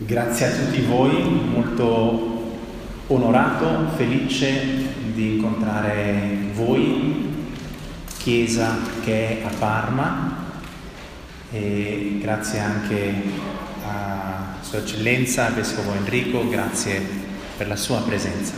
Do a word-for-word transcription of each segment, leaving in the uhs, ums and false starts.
Grazie a tutti voi, molto onorato, felice di incontrare voi, Chiesa che è a Parma, e grazie anche a Sua Eccellenza, al Vescovo Enrico, grazie per la sua presenza.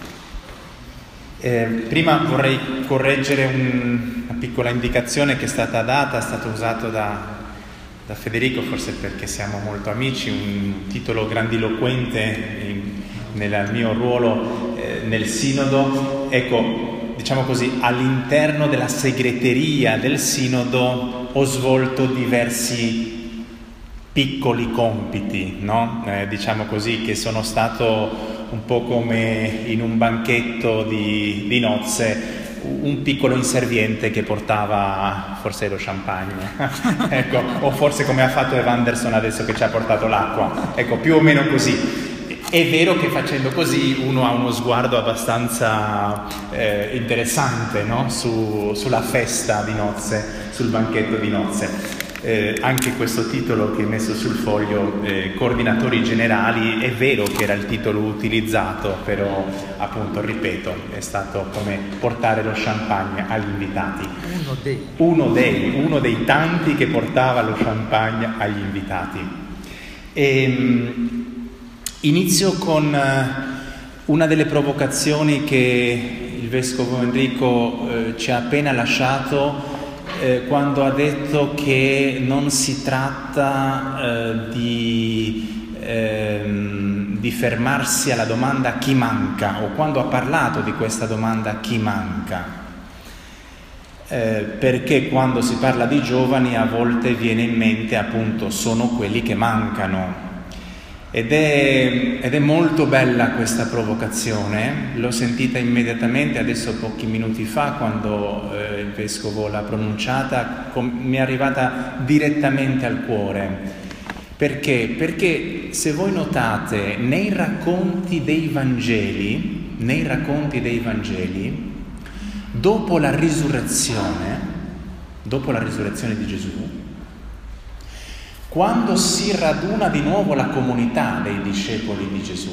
Eh, prima vorrei correggere un, una piccola indicazione che è stata data, è stato usato da da Federico, forse perché siamo molto amici, un titolo grandiloquente in, nel mio ruolo eh, nel Sinodo. Ecco, diciamo così, all'interno della segreteria del Sinodo ho svolto diversi piccoli compiti, no? Eh, diciamo così, che sono stato un po' come in un banchetto di, di nozze, un piccolo inserviente che portava forse lo champagne, ecco, o forse come ha fatto Evanderson adesso che ci ha portato l'acqua, ecco, più o meno così. È vero che facendo così uno ha uno sguardo abbastanza eh, interessante, no? Su, sulla festa di nozze, sul banchetto di nozze. Eh, anche questo titolo che è messo sul foglio, eh, coordinatori generali, è vero che era il titolo utilizzato, però appunto, ripeto, è stato come portare lo champagne agli invitati. Uno dei. Uno dei, uno dei tanti che portava lo champagne agli invitati. E, inizio con una delle provocazioni che il Vescovo Enrico eh, ci ha appena lasciato, Eh, quando ha detto che non si tratta eh, di, ehm, di fermarsi alla domanda chi manca, o quando ha parlato di questa domanda chi manca, eh, perché quando si parla di giovani a volte viene in mente appunto sono quelli che mancano. Ed è, ed è molto bella questa provocazione, l'ho sentita immediatamente adesso pochi minuti fa quando eh, il Vescovo l'ha pronunciata, com- mi è arrivata direttamente al cuore. Perché? Perché se voi notate nei racconti dei Vangeli, nei racconti dei Vangeli, dopo la risurrezione, dopo la risurrezione di Gesù, quando si raduna di nuovo la comunità dei discepoli di Gesù,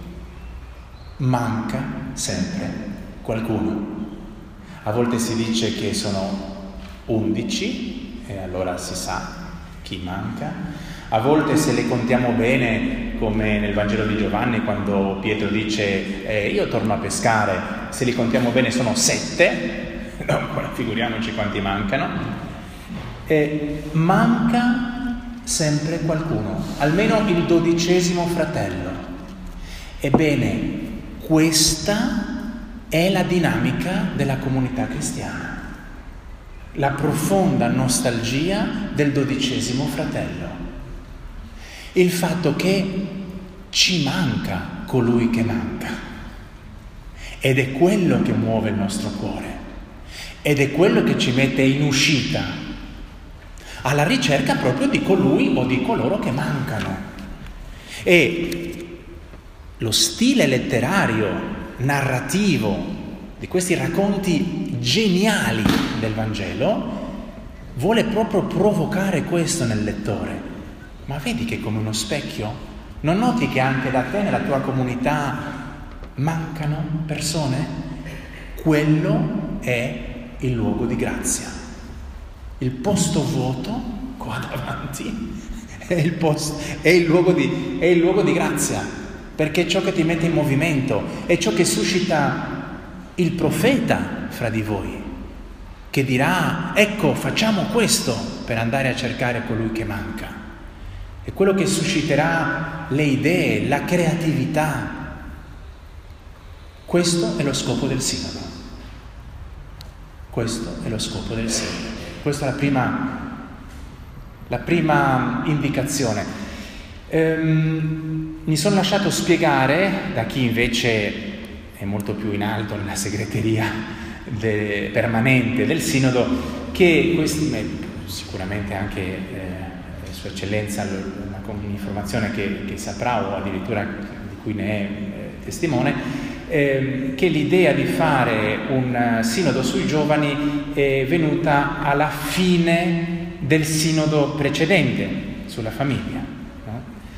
manca sempre qualcuno. A volte si dice che sono undici, e allora si sa chi manca. A volte, se le contiamo bene, come nel Vangelo di Giovanni, quando Pietro dice eh, io torno a pescare, se li contiamo bene sono sette, no, figuriamoci quanti mancano. E manca sempre qualcuno, almeno il dodicesimo fratello. Ebbene, questa è la dinamica della comunità cristiana, la profonda nostalgia del dodicesimo fratello, il fatto che ci manca colui che manca, ed è quello che muove il nostro cuore, ed è quello che ci mette in uscita alla ricerca proprio di colui o di coloro che mancano. E lo stile letterario, narrativo di questi racconti geniali del Vangelo vuole proprio provocare questo nel lettore. Ma vedi che è come uno specchio? Non noti che anche da te, nella tua comunità, mancano persone? Quello è il luogo di grazia. Il posto vuoto qua davanti è il, posto, è, il luogo di, è il luogo di grazia, perché è ciò che ti mette in movimento, è ciò che suscita il profeta fra di voi, che dirà ecco, facciamo questo per andare a cercare colui che manca. È quello che susciterà le idee, la creatività. Questo è lo scopo del Sinodo. Questo è lo scopo del Sinodo. Questa è la prima, la prima indicazione. Ehm, mi sono lasciato spiegare da chi invece è molto più in alto nella segreteria de, permanente del Sinodo, che questi, sicuramente anche eh, Sua Eccellenza, una, un'informazione che, che saprà o addirittura di cui ne è eh, testimone, Eh, che l'idea di fare un sinodo sui giovani è venuta alla fine del sinodo precedente sulla famiglia, no?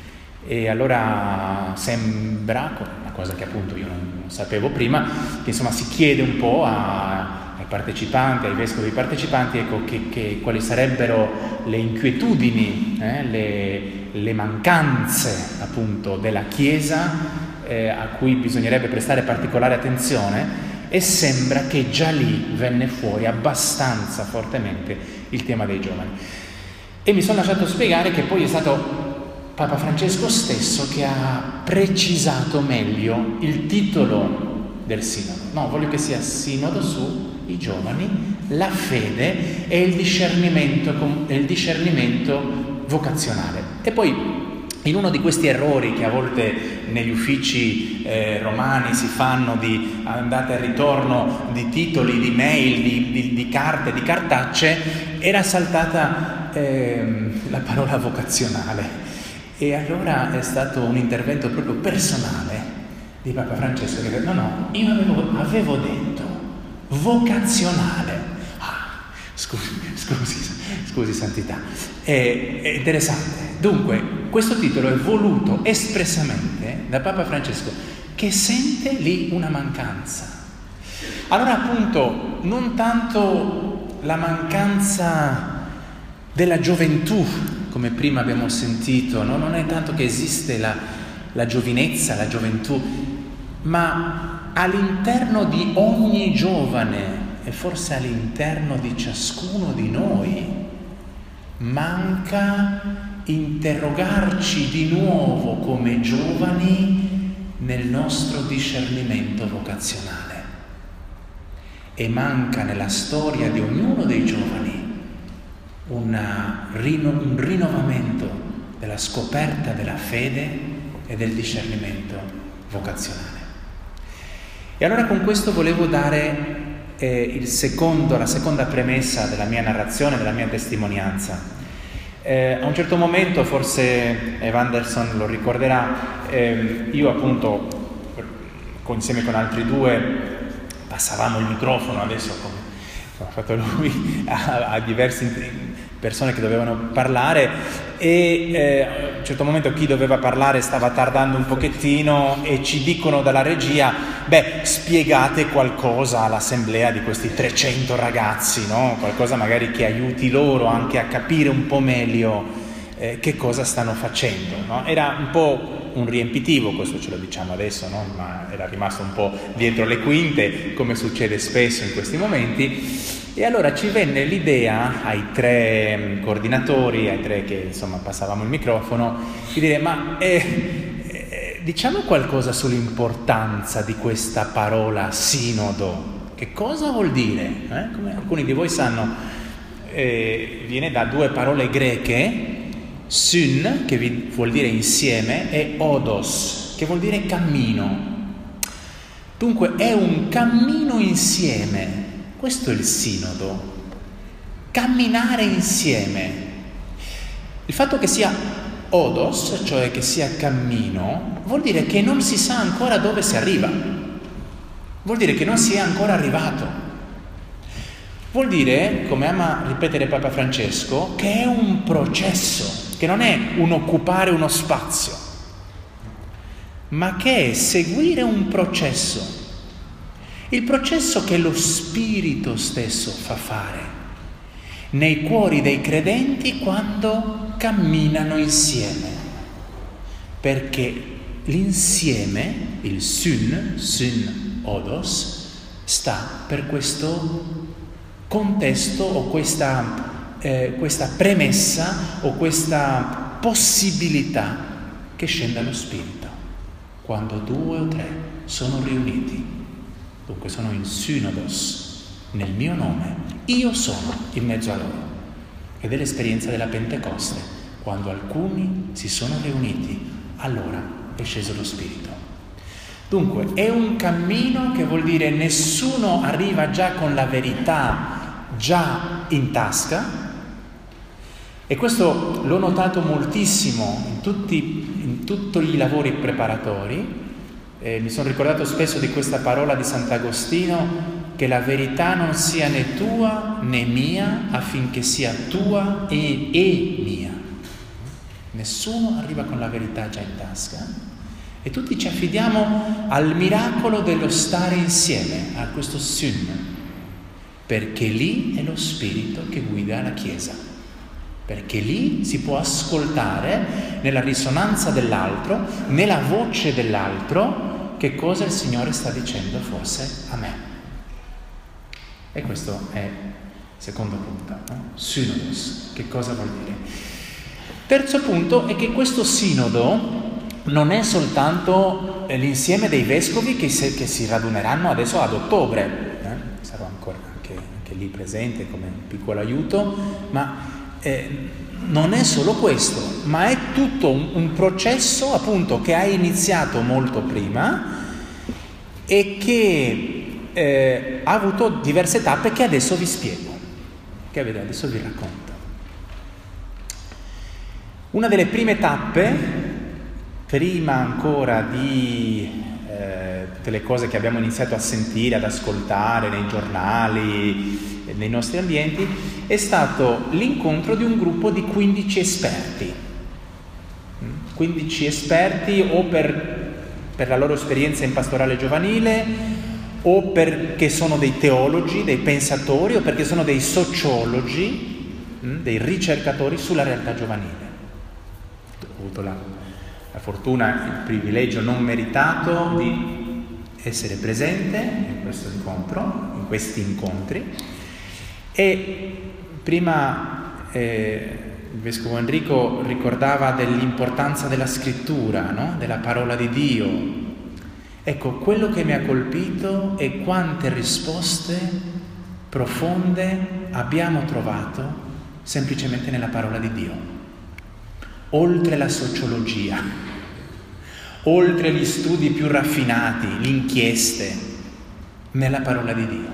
E allora sembra, una cosa che appunto io non sapevo prima, che insomma si chiede un po' a, ai partecipanti, ai vescovi partecipanti, ecco, che, che, quali sarebbero le inquietudini, eh, le, le mancanze appunto della Chiesa eh, a cui bisognerebbe prestare particolare attenzione, e sembra che già lì venne fuori abbastanza fortemente il tema dei giovani. E mi sono lasciato spiegare che poi è stato Papa Francesco stesso che ha precisato meglio il titolo del sinodo. No, voglio che sia sinodo sui giovani, la fede e il discernimento, il discernimento vocazionale. E poi in uno di questi errori che a volte negli uffici eh, romani si fanno di andata e ritorno di titoli, di mail, di, di, di carte, di cartacce, era saltata eh, la parola vocazionale. E allora è stato un intervento proprio personale di Papa Francesco che ha detto: no, no, io avevo, avevo detto vocazionale. Ah, scusi, scusi, scusi santità. È, è interessante. Dunque, questo titolo è voluto espressamente da Papa Francesco, che sente lì una mancanza. Allora appunto, non tanto la mancanza della gioventù, come prima abbiamo sentito, no? Non è tanto che esiste la, la giovinezza, la gioventù, ma all'interno di ogni giovane e forse all'interno di ciascuno di noi manca interrogarci di nuovo come giovani nel nostro discernimento vocazionale. E manca nella storia di ognuno dei giovani Una, un rinnovamento della scoperta della fede e del discernimento vocazionale. E allora con questo volevo dare eh, il secondo, la seconda premessa della mia narrazione, della mia testimonianza. Eh, a un certo momento, forse Evanderson lo ricorderà, eh, io appunto con, insieme con altri due passavamo il microfono, adesso come ha fatto lui, a, a diverse persone che dovevano parlare, e eh, a un certo momento chi doveva parlare stava tardando un pochettino e ci dicono dalla regia: beh, spiegate qualcosa all'assemblea di questi trecento ragazzi, no? Qualcosa magari che aiuti loro anche a capire un po' meglio eh, che cosa stanno facendo, no? Era un po' un riempitivo, questo ce lo diciamo adesso, no? Ma era rimasto un po' dietro le quinte, come succede spesso in questi momenti. E allora ci venne l'idea ai tre coordinatori, ai tre che insomma passavamo il microfono, di dire: ma eh, eh, diciamo qualcosa sull'importanza di questa parola sinodo. Che cosa vuol dire? Eh? Come alcuni di voi sanno, eh, viene da due parole greche, syn, che vuol dire insieme, e odos, che vuol dire cammino. Dunque è un cammino insieme. Questo è il sinodo, camminare insieme. Il fatto che sia odos, cioè che sia cammino, vuol dire che non si sa ancora dove si arriva, vuol dire che non si è ancora arrivato, vuol dire, come ama ripetere Papa Francesco, che è un processo, che non è un occupare uno spazio, ma che è seguire un processo. Il processo che lo Spirito stesso fa fare nei cuori dei credenti quando camminano insieme, perché l'insieme, il syn, syn odos, sta per questo contesto o questa, eh, questa premessa o questa possibilità che scenda lo Spirito quando due o tre sono riuniti. Dunque sono in synodos, nel mio nome, io sono in mezzo a loro. Ed è l'esperienza della Pentecoste, quando alcuni si sono riuniti, allora è sceso lo Spirito. Dunque è un cammino che vuol dire nessuno arriva già con la verità già in tasca, e questo l'ho notato moltissimo in tutti, in tutti i lavori preparatori. Eh, mi sono ricordato spesso di questa parola di Sant'Agostino, che la verità non sia né tua né mia, affinché sia tua e, e mia. Nessuno arriva con la verità già in tasca e tutti ci affidiamo al miracolo dello stare insieme, a questo Syn, perché lì è lo Spirito che guida la Chiesa, perché lì si può ascoltare nella risonanza dell'altro, nella voce dell'altro, che cosa il Signore sta dicendo forse a me. E questo è il secondo punto, no? Synodos, che cosa vuol dire? Terzo punto è che questo sinodo non è soltanto l'insieme dei vescovi che, se, che si raduneranno adesso ad ottobre, eh? sarò ancora anche, anche lì presente come un piccolo aiuto, ma eh, non è solo questo, ma è tutto un, un processo appunto che ha iniziato molto prima e che eh, ha avuto diverse tappe che adesso vi spiego, che adesso vi racconto. Una delle prime tappe, prima ancora di eh, tutte le cose che abbiamo iniziato a sentire, ad ascoltare nei giornali, nei nostri ambienti, è stato l'incontro di un gruppo di quindici esperti. quindici esperti o per, per la loro esperienza in pastorale giovanile, o perché sono dei teologi, dei pensatori, o perché sono dei sociologi, dei ricercatori sulla realtà giovanile. Ho avuto la, la fortuna, il privilegio non meritato di essere presente in questo incontro, in questi incontri, e prima eh, il Vescovo Enrico ricordava dell'importanza della scrittura, no? Della parola di Dio. Ecco, quello che mi ha colpito è quante risposte profonde abbiamo trovato semplicemente nella parola di Dio. Oltre la sociologia, oltre gli studi più raffinati, le inchieste, nella parola di Dio.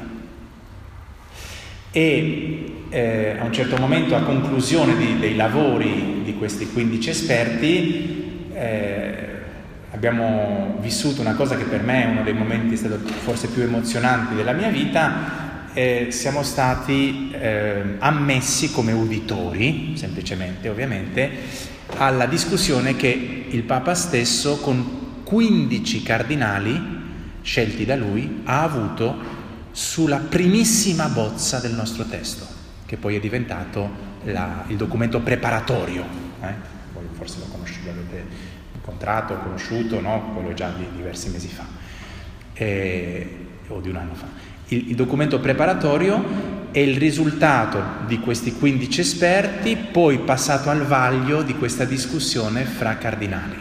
E eh, a un certo momento, a conclusione di, dei lavori di questi quindici esperti, eh, abbiamo vissuto una cosa che per me è uno dei momenti stato forse più emozionanti della mia vita. Eh, siamo stati eh, ammessi come uditori, semplicemente, ovviamente, alla discussione che il Papa stesso, con quindici cardinali scelti da lui, ha avuto sulla primissima bozza del nostro testo, che poi è diventato la, il documento preparatorio. Eh? Voi forse lo conoscete, l'avete incontrato, conosciuto, no? Quello già di diversi mesi fa, eh, o di un anno fa. Il, il documento preparatorio è il risultato di questi quindici esperti, poi passato al vaglio di questa discussione fra cardinali.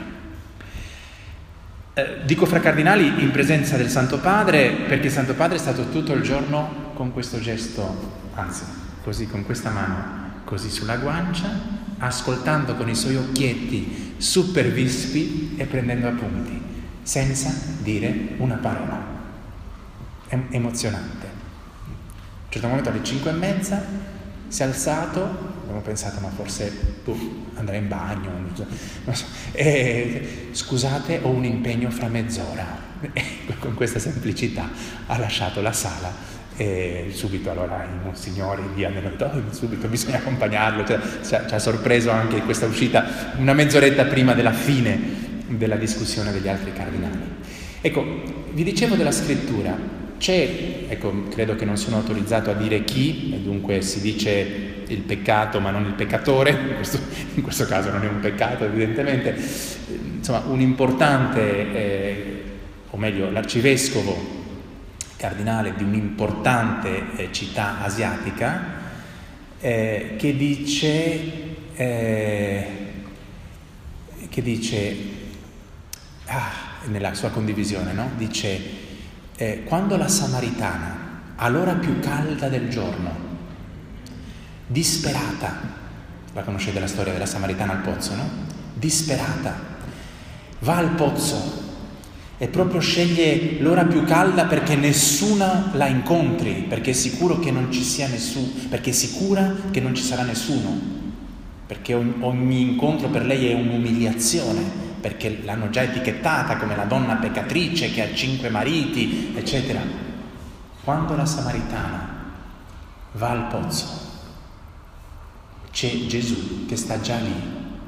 Eh, dico fra cardinali in presenza del Santo Padre, perché il Santo Padre è stato tutto il giorno con questo gesto, anzi, così con questa mano, così sulla guancia, ascoltando con i suoi occhietti super vispi e prendendo appunti, senza dire una parola. È emozionante. A un certo momento alle cinque e mezza si è alzato, abbiamo pensato ma forse tu andrai in bagno, non so, e, scusate ho un impegno fra mezz'ora, e con questa semplicità ha lasciato la sala e subito allora i monsignori vi hanno detto oh, subito bisogna accompagnarlo, cioè, ci, ha, ci ha sorpreso anche questa uscita una mezz'oretta prima della fine della discussione degli altri cardinali. Ecco, vi dicevo della scrittura. C'è, ecco, credo che non sono autorizzato a dire chi, e dunque si dice il peccato ma non il peccatore, in questo, in questo caso non è un peccato evidentemente, insomma un importante, eh, o meglio l'arcivescovo cardinale di un'importante eh, città asiatica, eh, che dice, eh, che dice, ah, nella sua condivisione, no? Dice, Eh, quando la Samaritana, all'ora più calda del giorno, disperata, la conoscete la storia della Samaritana al pozzo, no? Disperata, va al pozzo e proprio sceglie l'ora più calda perché nessuna la incontri, perché è sicuro che non ci sia nessuno, perché è sicura che non ci sarà nessuno, perché ogni, ogni incontro per lei è un'umiliazione, perché l'hanno già etichettata come la donna peccatrice che ha cinque mariti, eccetera. Quando la Samaritana va al pozzo, c'è Gesù che sta già lì, che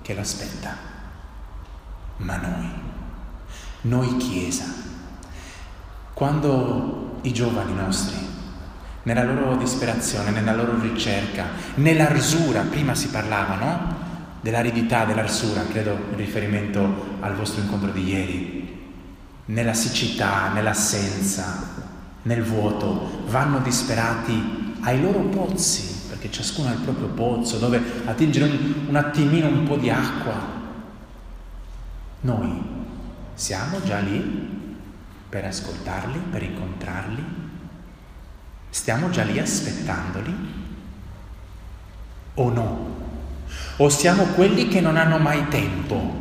che l'aspetta. Ma noi, noi Chiesa, quando i giovani nostri, nella loro disperazione, nella loro ricerca, nell'arsura, prima si parlava, no? Dell'aridità, dell'arsura, credo in riferimento al vostro incontro di ieri, nella siccità, nell'assenza, nel vuoto, vanno disperati ai loro pozzi, perché ciascuno ha il proprio pozzo dove attingere un, un attimino un po' di acqua. Noi siamo già lì per ascoltarli, per incontrarli, stiamo già lì aspettandoli o no? O siamo quelli che non hanno mai tempo?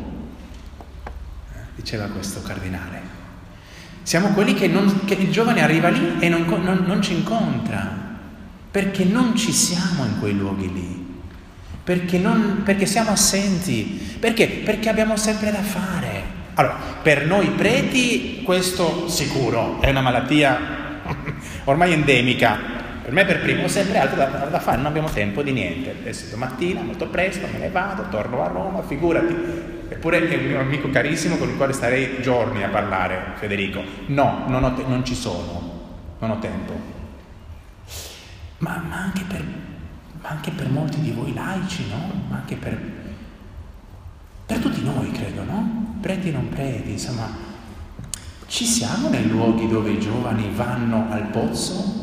Diceva questo cardinale. Siamo quelli che, non, che il giovane arriva lì e non, non, non ci incontra, perché non ci siamo in quei luoghi lì, perché, non, perché siamo assenti, perché? Perché abbiamo sempre da fare. Allora, per noi preti questo sicuro è una malattia ormai endemica. Per me per primo ho sempre altro da, da fare, non abbiamo tempo di niente. Adesso domattina, molto presto, me ne vado, torno a Roma, figurati. Eppure è un mio amico carissimo con il quale starei giorni a parlare, Federico. No, non, ho te- non ci sono, non ho tempo. Ma, ma, anche per, ma anche per molti di voi laici, no? Ma anche per, per tutti noi, credo, no? Preti e non preti, insomma. Ci siamo nei luoghi dove i giovani vanno al pozzo?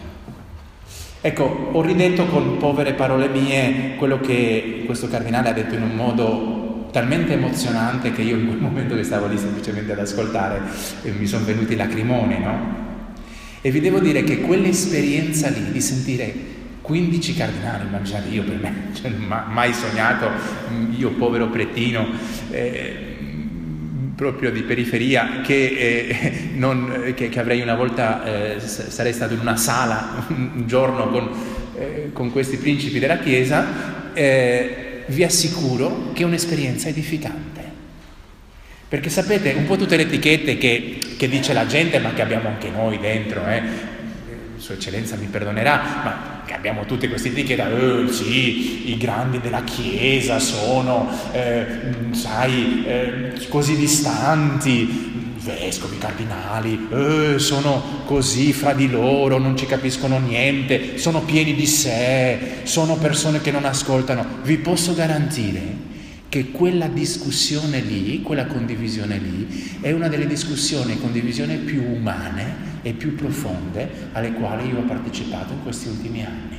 Ecco, ho ridetto con povere parole mie quello che questo cardinale ha detto in un modo talmente emozionante che io in quel momento che stavo lì semplicemente ad ascoltare eh, mi sono venuti i lacrimoni, no? E vi devo dire che quell'esperienza lì di sentire quindici cardinali, immaginate, io per me, cioè, ma, mai sognato, io povero pretino, eh, proprio di periferia, che, eh, non, che, che avrei una volta, eh, sarei stato in una sala un giorno con, eh, con questi principi della Chiesa, eh, vi assicuro che è un'esperienza edificante. Perché sapete, un po' tutte le etichette che, che dice la gente, ma che abbiamo anche noi dentro, eh, Sua Eccellenza mi perdonerà, ma che abbiamo tutte queste etichette, eh, sì, i grandi della Chiesa sono, eh, sai, eh, così distanti, vescovi, cardinali, eh, sono così fra di loro, non ci capiscono niente, sono pieni di sé, sono persone che non ascoltano. Vi posso garantire che quella discussione lì, quella condivisione lì, è una delle discussioni e condivisioni più umane e più profonde alle quali io ho partecipato in questi ultimi anni.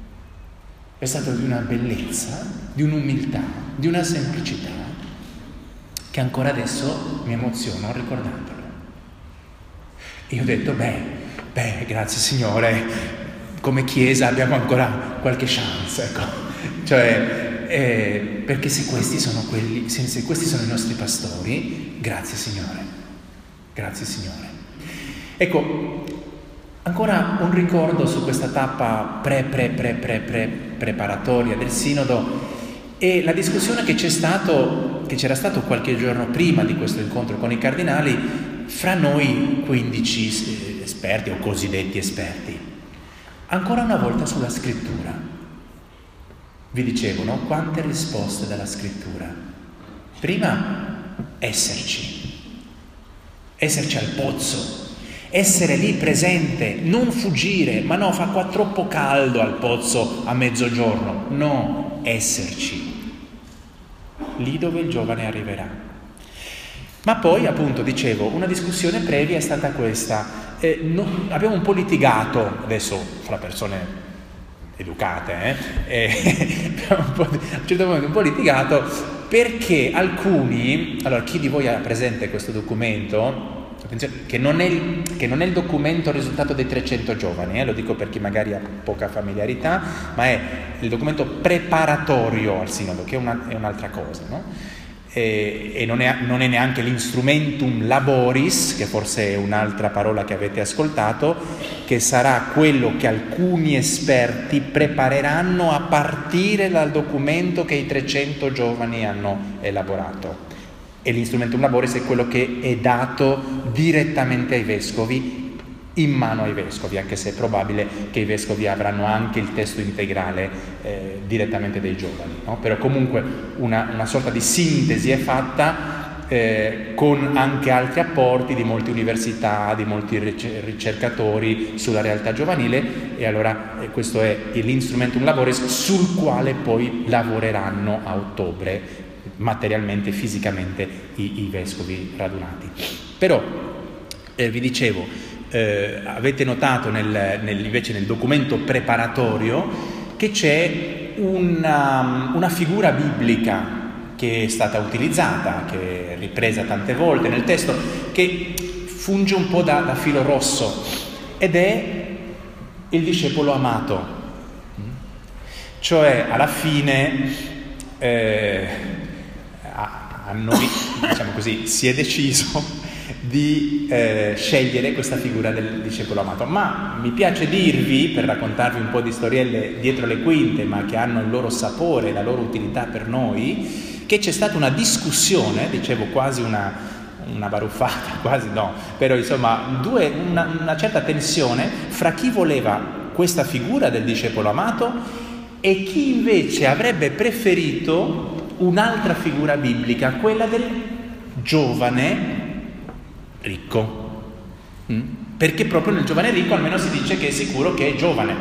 È stato di una bellezza, di un'umiltà, di una semplicità che ancora adesso mi emoziono ricordandolo. E io ho detto, beh, beh, grazie Signore, come Chiesa abbiamo ancora qualche chance, ecco. Cioè, Eh, perché se questi sono quelli, se, se questi sono i nostri pastori, grazie Signore, grazie Signore. Ecco, ancora un ricordo su questa tappa pre pre pre pre pre preparatoria del Sinodo e la discussione che c'è stato, che c'era stato qualche giorno prima di questo incontro con i cardinali, fra noi quindici esperti o cosiddetti esperti. Ancora una volta sulla scrittura. Vi dicevo, no? Quante risposte dalla scrittura. Prima, esserci. Esserci al pozzo. Essere lì presente, non fuggire. Ma no, fa qua troppo caldo al pozzo a mezzogiorno. No, esserci. Lì dove il giovane arriverà. Ma poi, appunto, dicevo, una discussione previa è stata questa. Eh, no, abbiamo un po' litigato, adesso, fra persone educate, eh? E un po', a un certo punto un po' litigato perché alcuni, allora chi di voi ha presente questo documento, attenzione, che non è il, che non è il documento risultato dei trecento giovani, eh? Lo dico per chi magari ha poca familiarità, ma è il documento preparatorio al Sinodo, che è, una, è un'altra cosa, no? E, e non, è, non è neanche l'instrumentum laboris, che forse è un'altra parola che avete ascoltato, che sarà quello che alcuni esperti prepareranno a partire dal documento che i trecento giovani hanno elaborato. E l'instrumentum laboris è quello che è dato direttamente ai vescovi in mano ai vescovi, anche se è probabile che i vescovi avranno anche il testo integrale eh, direttamente dai giovani, no? Però comunque una, una sorta di sintesi è fatta eh, con anche altri apporti di molte università, di molti ricercatori sulla realtà giovanile, e allora eh, questo è l'Instrumentum Laboris sul quale poi lavoreranno a ottobre materialmente, fisicamente i, i vescovi radunati. Però eh, vi dicevo, eh, avete notato nel, nel, invece nel documento preparatorio che c'è una, una figura biblica che è stata utilizzata, che è ripresa tante volte nel testo, che funge un po' da, da filo rosso, ed è il discepolo amato. Cioè, alla fine eh, a, a noi, diciamo così, si è deciso di eh, scegliere questa figura del discepolo amato. Ma mi piace dirvi, per raccontarvi un po' di storielle dietro le quinte, ma che hanno il loro sapore, la loro utilità per noi, che c'è stata una discussione, dicevo quasi una, una baruffata, quasi no, però insomma due, una, una certa tensione fra chi voleva questa figura del discepolo amato e chi invece avrebbe preferito un'altra figura biblica, quella del giovane ricco. Mm? Perché proprio nel giovane ricco almeno si dice che è sicuro che è giovane.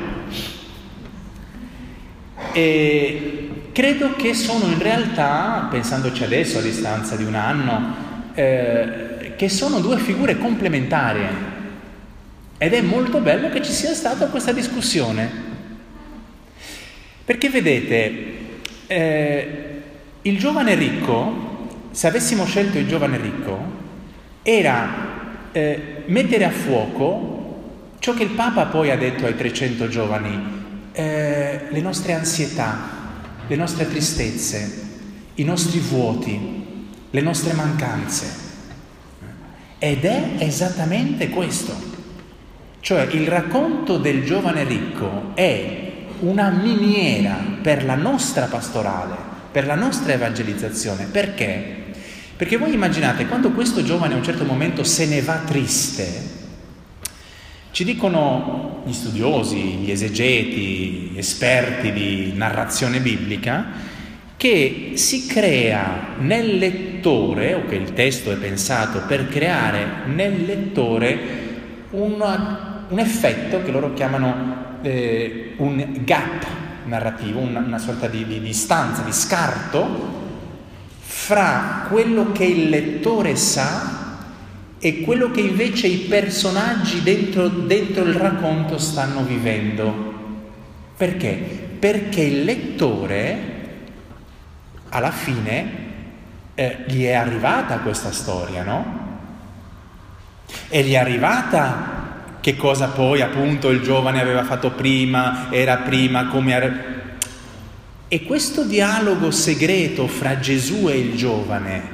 E credo che sono in realtà, pensandoci adesso a distanza di un anno, eh, che sono due figure complementari, ed è molto bello che ci sia stata questa discussione, perché vedete, eh, il giovane ricco, se avessimo scelto il giovane ricco, era eh, mettere a fuoco ciò che il Papa poi ha detto ai trecento giovani, eh, le nostre ansietà, le nostre tristezze, i nostri vuoti, le nostre mancanze. Ed è esattamente questo. Cioè il racconto del giovane ricco è una miniera per la nostra pastorale, per la nostra evangelizzazione. Perché? Perché voi immaginate, quando questo giovane a un certo momento se ne va triste, ci dicono gli studiosi, gli esegeti, gli esperti di narrazione biblica, che si crea nel lettore, o che il testo è pensato per creare nel lettore una, un effetto che loro chiamano eh, un gap narrativo, una, una sorta di, di distanza, di scarto fra quello che il lettore sa e quello che invece i personaggi dentro, dentro il racconto stanno vivendo. Perché? Perché il lettore, alla fine, eh, gli è arrivata questa storia, no? E gli è arrivata che cosa poi appunto il giovane aveva fatto prima, era prima, come... Era... E questo dialogo segreto fra Gesù e il giovane,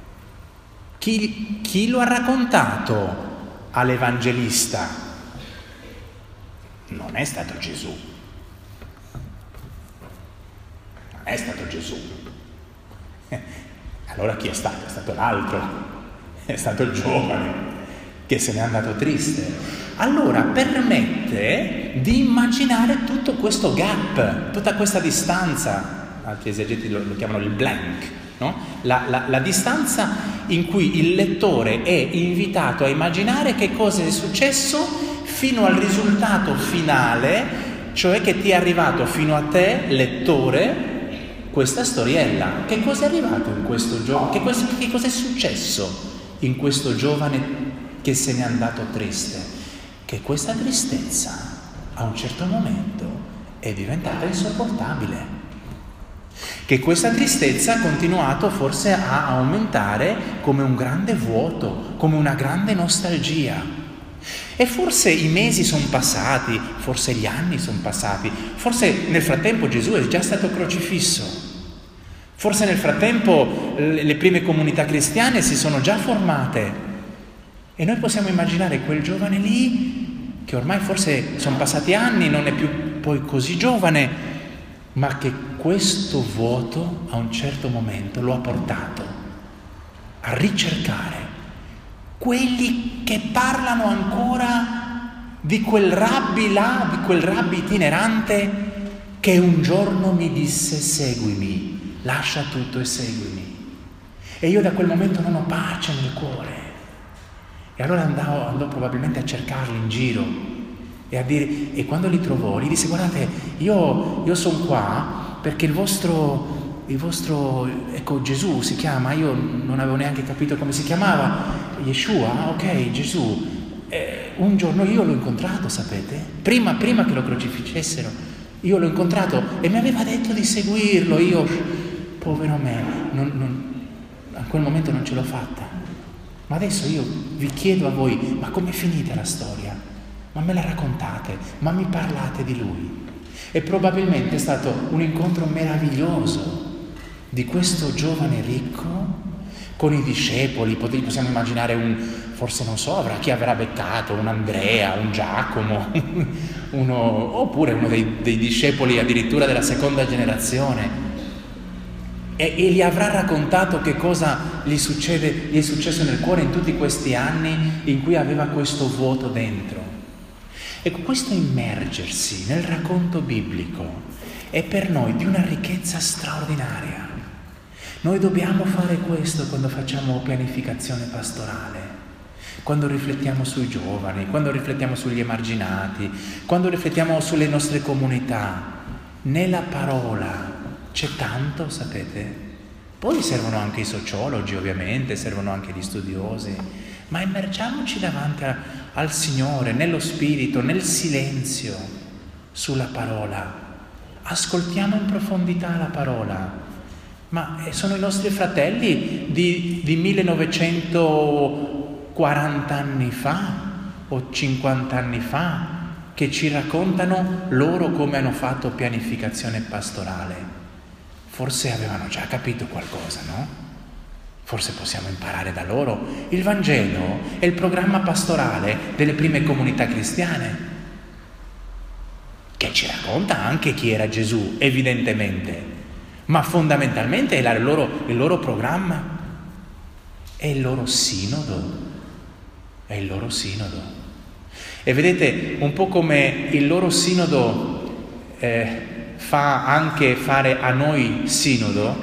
Chi, chi lo ha raccontato all'evangelista? Non è stato Gesù. Non è stato Gesù. Allora chi è stato? È stato l'altro. È stato il giovane che se n'è andato triste. Allora permette di immaginare tutto questo gap, tutta questa distanza. Altri esegeti lo, lo chiamano il blank, no? La, la, la distanza in cui il lettore è invitato a immaginare che cosa è successo fino al risultato finale, cioè che ti è arrivato fino a te, lettore, questa storiella. Che cosa è arrivato in questo giovane? Che cosa, che cosa è successo in questo giovane che se n'è andato triste? Che questa tristezza a un certo momento è diventata insopportabile. Che questa tristezza ha continuato forse a aumentare come un grande vuoto, come una grande nostalgia. E forse i mesi sono passati, forse gli anni sono passati, forse nel frattempo Gesù è già stato crocifisso, forse nel frattempo le prime comunità cristiane si sono già formate, e noi possiamo immaginare quel giovane lì, che ormai forse sono passati anni, non è più poi così giovane, ma che questo vuoto a un certo momento lo ha portato a ricercare quelli che parlano ancora di quel rabbi là, di quel rabbi itinerante che un giorno mi disse seguimi, lascia tutto e seguimi. E io da quel momento non ho pace nel cuore. E allora andavo, andò probabilmente a cercarli in giro e a dire, e quando li trovò, gli disse guardate, io, io sono qua perché il vostro, il vostro, ecco Gesù si chiama, io non avevo neanche capito come si chiamava, Yeshua, ok, Gesù. Eh, un giorno io l'ho incontrato, sapete? Prima, prima che lo crocifissero, io l'ho incontrato e mi aveva detto di seguirlo. Io, povero me, non, non, a quel momento non ce l'ho fatta. Ma adesso io vi chiedo a voi, ma com'è finita la storia? Ma me la raccontate? Ma mi parlate di lui? E probabilmente è stato un incontro meraviglioso di questo giovane ricco con i discepoli. Possiamo immaginare un, forse non so, avrà, chi avrà beccato, un Andrea, un Giacomo, uno, oppure uno dei, dei discepoli addirittura della seconda generazione. E, e gli avrà raccontato che cosa gli succede, gli è successo nel cuore in tutti questi anni in cui aveva questo vuoto dentro. Ecco, questo immergersi nel racconto biblico è per noi di una ricchezza straordinaria. Noi dobbiamo fare questo quando facciamo pianificazione pastorale, quando riflettiamo sui giovani, quando riflettiamo sugli emarginati, quando riflettiamo sulle nostre comunità. Nella parola c'è tanto, sapete? Poi servono anche i sociologi, ovviamente, servono anche gli studiosi, ma immergiamoci davanti a, al Signore, nello Spirito, nel silenzio, sulla parola. Ascoltiamo in profondità la parola. Ma sono i nostri fratelli di, di millenovecentoquaranta anni fa o cinquanta anni fa che ci raccontano loro come hanno fatto pianificazione pastorale. Forse avevano già capito qualcosa, no? Forse possiamo imparare da loro. Il Vangelo è il programma pastorale delle prime comunità cristiane, che ci racconta anche chi era Gesù, evidentemente. Ma fondamentalmente è il loro, il loro programma, è il loro sinodo, è il loro sinodo. E vedete, un po' come il loro sinodo eh, fa anche fare a noi sinodo,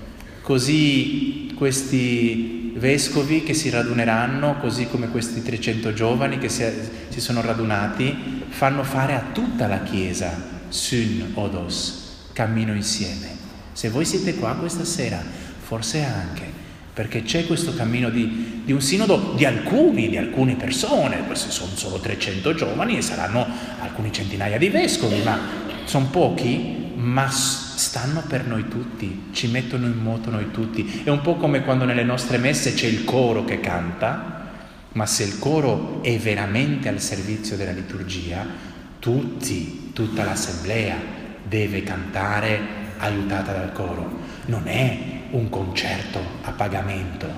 così questi vescovi che si raduneranno, così come questi trecento giovani che si, si sono radunati, fanno fare a tutta la Chiesa, syn odos, cammino insieme. Se voi siete qua questa sera, forse anche perché c'è questo cammino di, di un sinodo di alcuni, di alcune persone. Questi sono solo trecento giovani e saranno alcuni centinaia di vescovi, ma sono pochi, ma stanno per noi tutti, ci mettono in moto noi tutti. È un po' come quando nelle nostre messe c'è il coro che canta, ma se il coro è veramente al servizio della liturgia, tutti, tutta l'assemblea deve cantare aiutata dal coro. Non è un concerto a pagamento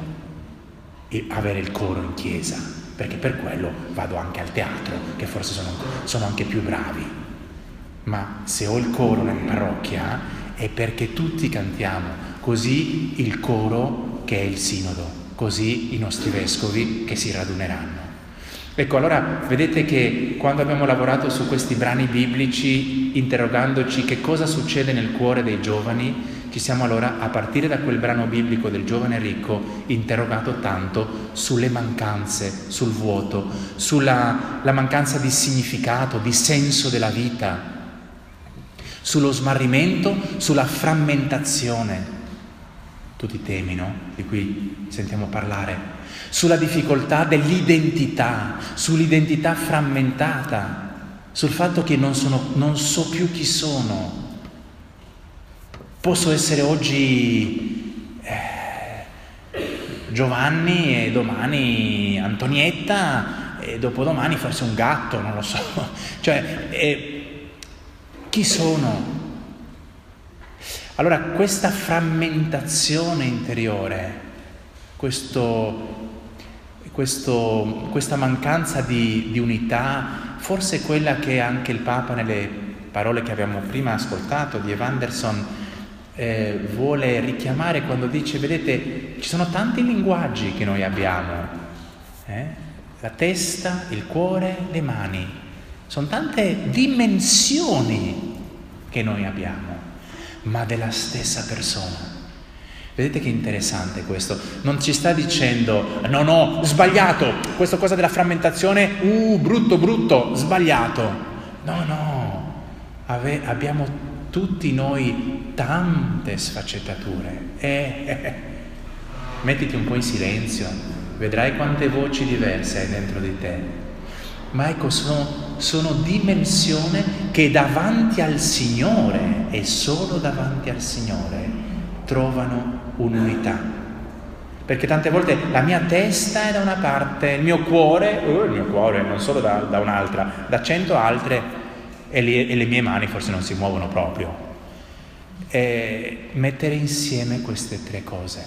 avere il coro in chiesa, perché per quello vado anche al teatro, che forse sono, sono anche più bravi. Ma se ho il coro in parrocchia è perché tutti cantiamo, così il coro che è il sinodo, così i nostri vescovi che si raduneranno. Ecco, allora vedete che quando abbiamo lavorato su questi brani biblici, interrogandoci che cosa succede nel cuore dei giovani, ci siamo allora, a partire da quel brano biblico del giovane ricco, interrogato tanto sulle mancanze, sul vuoto, sulla la mancanza di significato, di senso della vita, sullo smarrimento, sulla frammentazione. Tutti temi, no? Di cui sentiamo parlare. Sulla difficoltà dell'identità, sull'identità frammentata, sul fatto che non, sono, non so più chi sono. Posso essere oggi eh, Giovanni e domani Antonietta e dopodomani forse un gatto, non lo so. Cioè, eh, chi sono? Allora, questa frammentazione interiore, questo... Questo, questa mancanza di, di unità, forse è quella che anche il Papa, nelle parole che abbiamo prima ascoltato di Evanderson, eh, vuole richiamare quando dice, vedete, ci sono tanti linguaggi che noi abbiamo, eh? La testa, il cuore, le mani, sono tante dimensioni che noi abbiamo, ma della stessa persona. Vedete che interessante questo? Non ci sta dicendo no, no, sbagliato, questa cosa della frammentazione, uh, brutto, brutto, sbagliato. No, no, Ave- abbiamo tutti noi tante sfaccettature. Eh, eh, mettiti un po' in silenzio, vedrai quante voci diverse hai dentro di te. Ma ecco, sono, sono dimensioni che davanti al Signore e solo davanti al Signore trovano un'unità, perché tante volte la mia testa è da una parte, il mio cuore, oh, il mio cuore non solo da, da un'altra, da cento altre, e le, e le mie mani forse non si muovono proprio. E mettere insieme queste tre cose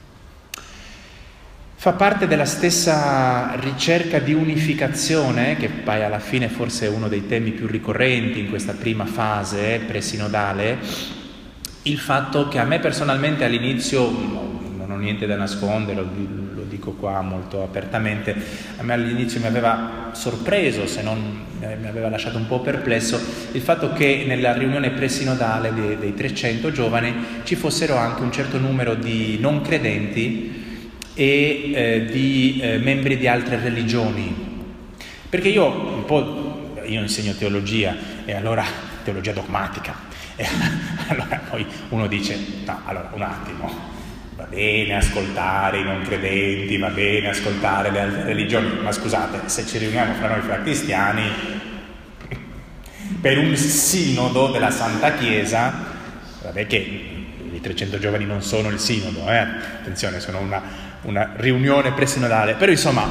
fa parte della stessa ricerca di unificazione, che poi alla fine forse è uno dei temi più ricorrenti in questa prima fase presinodale. Il fatto che a me personalmente all'inizio, non ho niente da nascondere, lo dico qua molto apertamente, a me all'inizio mi aveva sorpreso, se non mi aveva lasciato un po' perplesso, il fatto che nella riunione presinodale dei, dei trecento giovani ci fossero anche un certo numero di non credenti e eh, di eh, membri di altre religioni. Perché io un po', io insegno teologia, e allora teologia dogmatica, e allora poi uno dice, no, allora un attimo, va bene ascoltare i non credenti, va bene ascoltare le altre religioni, ma scusate, se ci riuniamo fra noi, fra cristiani, per un sinodo della Santa Chiesa, vabbè che i trecento giovani non sono il sinodo, eh? Attenzione, sono una, una riunione presinodale, però insomma,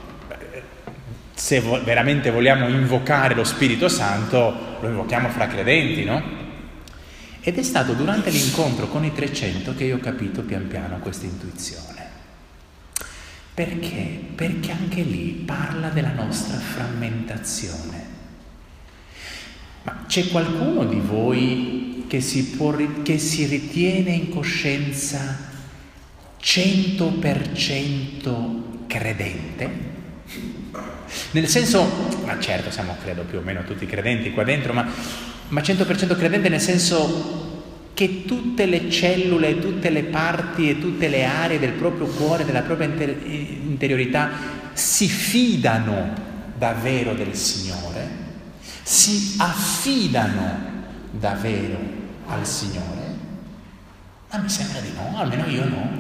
se vo- veramente vogliamo invocare lo Spirito Santo, lo invochiamo fra credenti, no? Ed è stato durante l'incontro con i trecento che io ho capito pian piano questa intuizione. Perché? Perché anche lì parla della nostra frammentazione. Ma c'è qualcuno di voi che si, può, che si ritiene in coscienza cento per cento credente? Nel senso, ma certo siamo credo più o meno tutti credenti qua dentro, ma, ma cento per cento credente nel senso che tutte le cellule, tutte le parti e tutte le aree del proprio cuore, della propria inter- interiorità si fidano davvero del Signore, si affidano davvero al Signore? Ma mi sembra di no, almeno io no.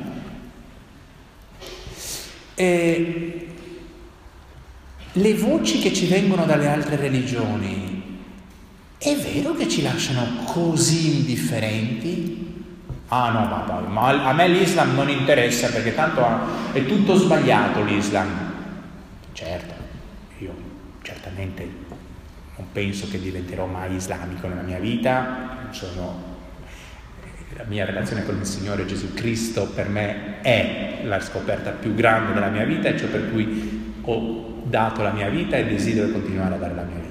E le voci che ci vengono dalle altre religioni, è vero che ci lasciano così indifferenti? Ah no, ma, ma a me l'Islam non interessa perché tanto è tutto sbagliato l'Islam. Certo, io certamente non penso che diventerò mai islamico nella mia vita, sono, la mia relazione con il Signore Gesù Cristo per me è la scoperta più grande della mia vita, e ciò per cui ho dato la mia vita e desidero continuare a dare la mia vita.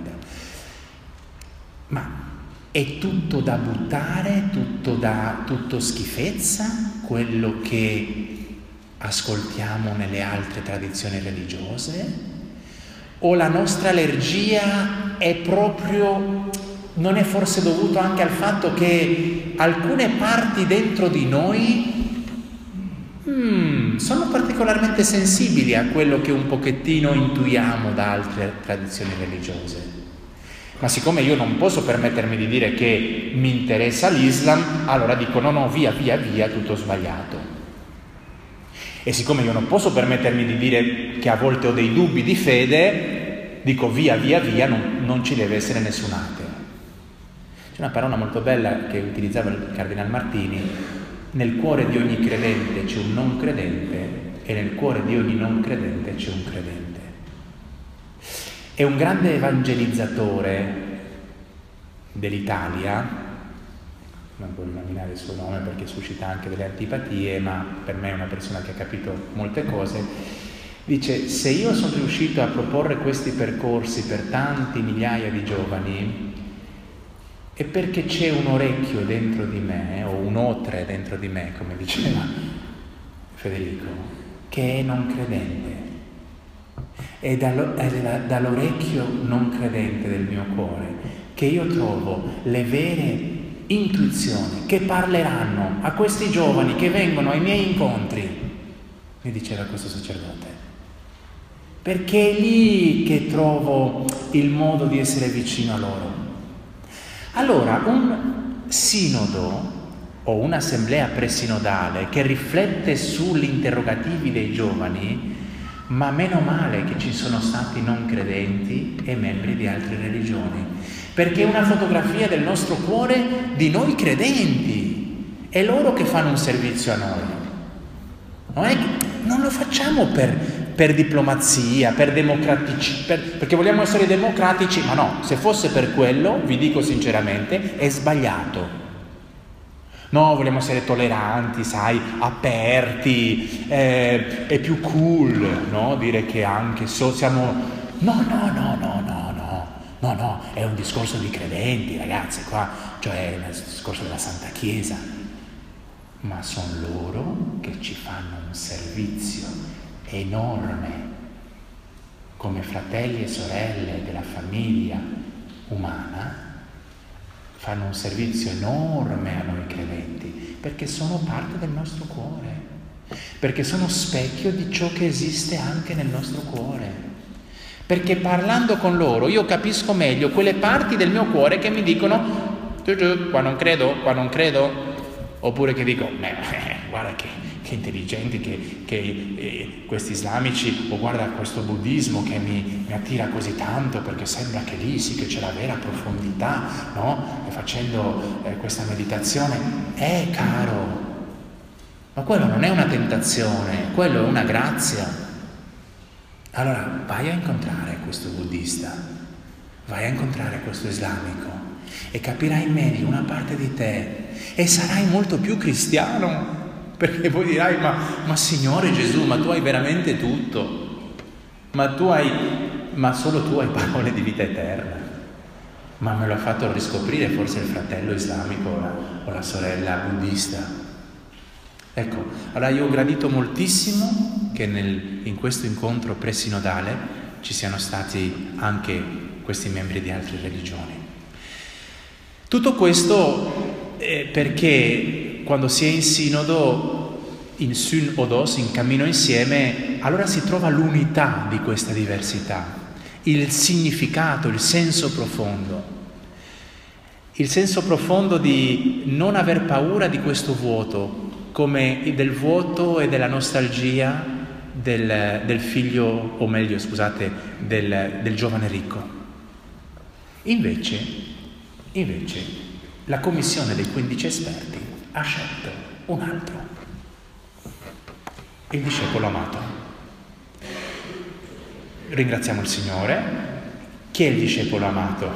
Ma è tutto da buttare, tutto da tutto schifezza, quello che ascoltiamo nelle altre tradizioni religiose? O la nostra allergia è proprio, non è forse dovuto anche al fatto che alcune parti dentro di noi hmm, sono particolarmente sensibili a quello che un pochettino intuiamo da altre tradizioni religiose? Ma siccome io non posso permettermi di dire che mi interessa l'Islam, allora dico no, no, via, via, via, tutto sbagliato. E siccome io non posso permettermi di dire che a volte ho dei dubbi di fede, dico via, via, via, non, non ci deve essere nessun ateo. C'è una parola molto bella che utilizzava il Cardinal Martini: nel cuore di ogni credente c'è un non credente e nel cuore di ogni non credente c'è un credente. È un grande evangelizzatore dell'Italia, non voglio nominare il suo nome perché suscita anche delle antipatie, ma per me è una persona che ha capito molte cose. Dice: se io sono riuscito a proporre questi percorsi per tanti migliaia di giovani, è perché c'è un orecchio dentro di me, o un otre dentro di me, come diceva Federico, che è non credente. è dall'orecchio non credente del mio cuore che io trovo le vere intuizioni che parleranno a questi giovani che vengono ai miei incontri, mi diceva questo sacerdote, perché è lì che trovo il modo di essere vicino a loro. Allora, un sinodo o un'assemblea presinodale che riflette sugli interrogativi dei giovani, ma meno male che ci sono stati non credenti e membri di altre religioni, perché è una fotografia del nostro cuore di noi credenti, è loro che fanno un servizio a noi. Non è che non lo facciamo per, per diplomazia, per democratici, per, perché vogliamo essere democratici, ma no, se fosse per quello, vi dico sinceramente, è sbagliato. No, vogliamo essere tolleranti, sai, aperti, eh, è più cool, no? Dire che anche so, siamo... No, no, no, no, no, no, no, no, è un discorso di credenti, ragazzi, qua, cioè è un discorso della Santa Chiesa. Ma sono loro che ci fanno un servizio enorme, come fratelli e sorelle della famiglia umana, fanno un servizio enorme a noi credenti, perché sono parte del nostro cuore, perché sono specchio di ciò che esiste anche nel nostro cuore, perché parlando con loro io capisco meglio quelle parti del mio cuore che mi dicono giù giù, qua non credo, qua non credo, oppure che dico eh, guarda che, che intelligenti che, che eh, questi islamici, o guarda questo buddismo che mi, mi attira così tanto, perché sembra che lì sì che c'è la vera profondità, no? E facendo eh, questa meditazione, eh caro, ma quello non è una tentazione, quello è una grazia. Allora vai a incontrare questo buddista, vai a incontrare questo islamico e capirai meglio una parte di te e sarai molto più cristiano, perché poi dirai ma, ma Signore Gesù, ma tu hai veramente tutto, ma tu hai ma solo tu hai parole di vita eterna, ma me l'ha fatto riscoprire forse il fratello islamico o la, o la sorella buddista. Ecco, allora io ho gradito moltissimo che nel, in questo incontro presinodale ci siano stati anche questi membri di altre religioni. Tutto questo eh, perché quando si è in sinodo, in syn odos, in cammino insieme, allora si trova l'unità di questa diversità, il significato, il senso profondo. Il senso profondo di non aver paura di questo vuoto, come del vuoto e della nostalgia del, del figlio, o meglio, scusate, del, del giovane ricco. Invece, invece, la commissione dei quindici esperti ha scelto un altro, il discepolo amato. Ringraziamo il Signore. Chi è il discepolo amato?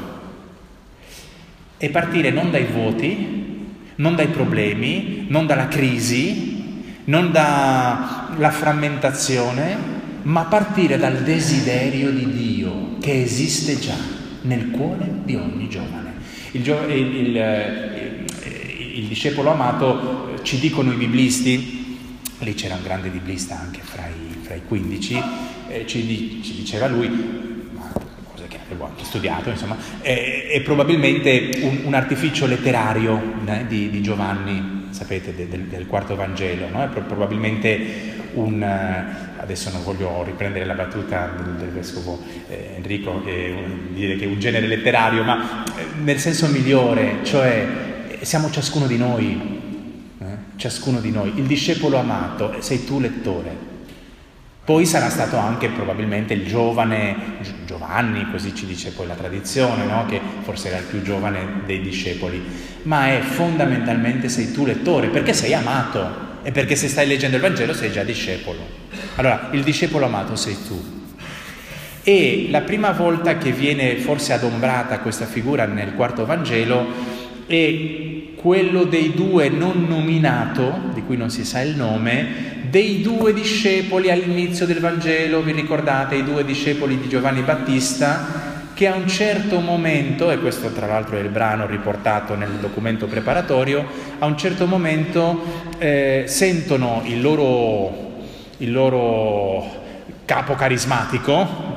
E partire non dai voti, non dai problemi, non dalla crisi, non dalla frammentazione, ma partire dal desiderio di Dio che esiste già nel cuore di ogni giovane. Il, gio- il, il, il, il discepolo amato, ci dicono i biblisti, lì c'era un grande biblista anche fra i, fra i quindici, eh, ci, di, ci diceva lui, avevo anche studiato, insomma, è, è probabilmente un, un artificio letterario né, di, di Giovanni, sapete, de, del, del quarto Vangelo, no? È pro, probabilmente un, adesso non voglio riprendere la battuta del, del vescovo eh, Enrico, che, un, dire che è un genere letterario, ma eh, nel senso migliore, cioè siamo ciascuno di noi, eh? ciascuno di noi, il discepolo amato, sei tu lettore. Poi sarà stato anche probabilmente il giovane Giovanni, così ci dice poi la tradizione, no? Che forse era il più giovane dei discepoli, ma è fondamentalmente sei tu lettore, perché sei amato e perché se stai leggendo il Vangelo sei già discepolo. Allora, il discepolo amato sei tu. E la prima volta che viene forse adombrata questa figura nel quarto Vangelo è quello dei due non nominato, di cui non si sa il nome, dei due discepoli all'inizio del Vangelo, vi ricordate, i due discepoli di Giovanni Battista, che a un certo momento, e questo tra l'altro è il brano riportato nel documento preparatorio, a un certo momento eh, sentono il loro, il loro capo carismatico,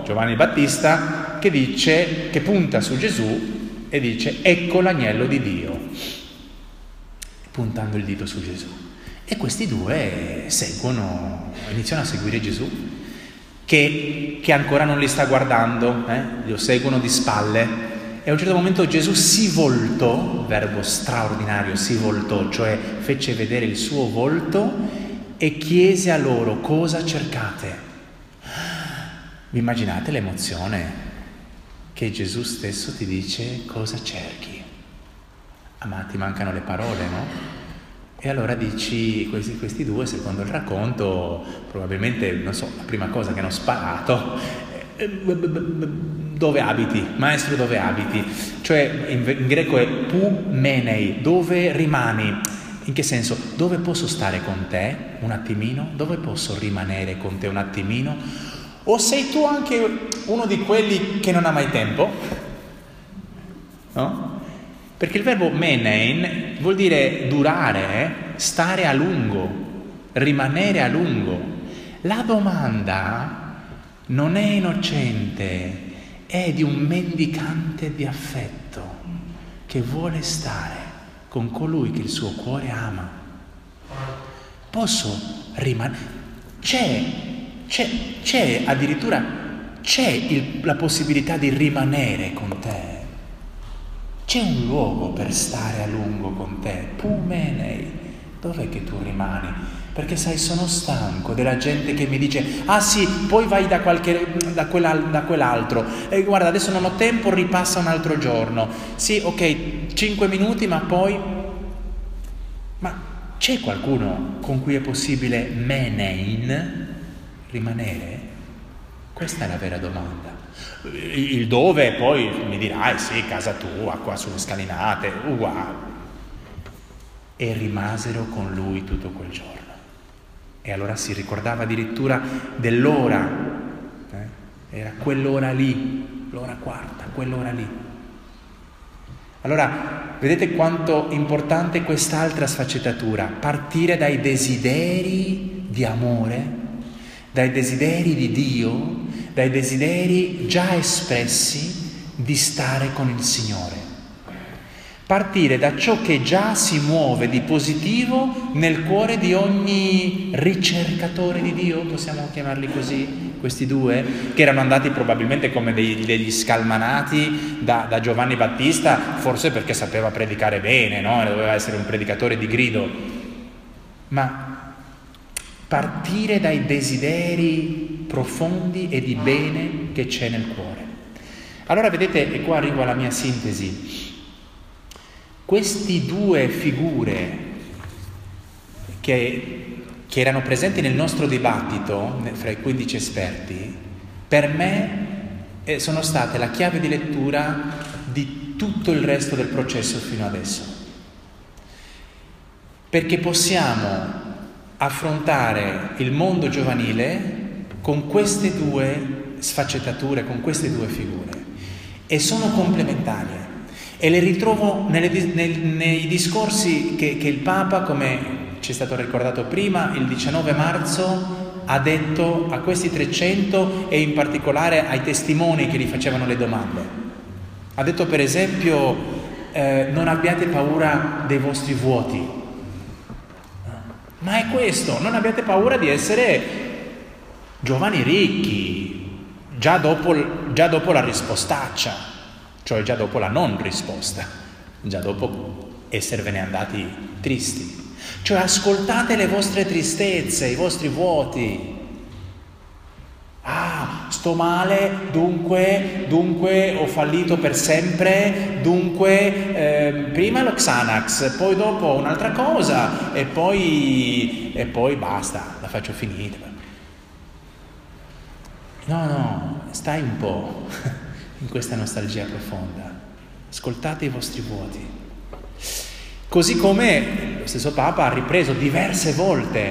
Giovanni Battista, che dice, che punta su Gesù e dice: ecco l'agnello di Dio, puntando il dito su Gesù. E questi due seguono, iniziano a seguire Gesù, che, che ancora non li sta guardando, eh? Lo seguono di spalle. E a un certo momento Gesù si voltò, verbo straordinario, si voltò, cioè fece vedere il suo volto e chiese a loro: cosa cercate? Vi immaginate l'emozione che Gesù stesso ti dice: cosa cerchi? Ah, ma ti mancano le parole, no? E allora dici, questi, questi due, secondo il racconto, probabilmente, non so, la prima cosa che hanno sparato: dove abiti? Maestro, dove abiti? Cioè, in, in greco è pu menei, dove rimani? In che senso? Dove posso stare con te un attimino? Dove posso rimanere con te un attimino? O sei tu anche uno di quelli che non ha mai tempo? No? Perché il verbo menein vuol dire durare, stare a lungo, rimanere a lungo. La domanda non è innocente, è di un mendicante di affetto che vuole stare con colui che il suo cuore ama. Posso rimanere? C'è, c'è, c'è addirittura c'è il, la possibilità di rimanere con te. C'è un luogo per stare a lungo con te. Pumenei, dov'è che tu rimani? Perché sai, sono stanco della gente che mi dice: ah sì, poi vai da, qualche, da, quella, da quell'altro, e guarda, adesso non ho tempo, ripassa un altro giorno. Sì, ok, cinque minuti, ma poi... Ma c'è qualcuno con cui è possibile menein, rimanere? Questa è la vera domanda. Il dove poi mi dirai: sì, casa tua, qua sulle scalinate, uguale. E rimasero con lui tutto quel giorno. E allora si ricordava addirittura dell'ora, eh? Era quell'ora lì, l'ora quarta, quell'ora lì. Allora, vedete quanto importante quest'altra sfaccettatura: partire dai desideri di amore, dai desideri di Dio, dai desideri già espressi di stare con il Signore. Partire da ciò che già si muove di positivo nel cuore di ogni ricercatore di Dio, possiamo chiamarli così, questi due, che erano andati probabilmente come dei, degli scalmanati da, da Giovanni Battista, forse perché sapeva predicare bene, no? Doveva essere un predicatore di grido. Ma partire dai desideri profondi e di bene che c'è nel cuore. Allora vedete, e qua arrivo alla mia sintesi, questi due figure che, che erano presenti nel nostro dibattito fra i quindici esperti, per me eh, sono state la chiave di lettura di tutto il resto del processo fino adesso, perché possiamo affrontare il mondo giovanile con queste due sfaccettature, con queste due figure, e sono complementari. E le ritrovo nelle, nei, nei discorsi che, che il Papa, come ci è stato ricordato prima, il diciannove marzo ha detto a questi trecento e in particolare ai testimoni che gli facevano le domande. Ha detto per esempio: eh, non abbiate paura dei vostri vuoti. Ma è questo, non abbiate paura di essere giovani ricchi, già dopo, già dopo la rispostaccia. Cioè già dopo la non risposta, già dopo esservene andati tristi. Cioè ascoltate le vostre tristezze, i vostri vuoti. Ah, sto male, dunque, dunque ho fallito per sempre, dunque eh, prima lo Xanax, poi dopo un'altra cosa e poi, e poi basta, la faccio finita. No, no, stai un po' in questa nostalgia profonda. Ascoltate i vostri vuoti. Così come lo stesso Papa ha ripreso diverse volte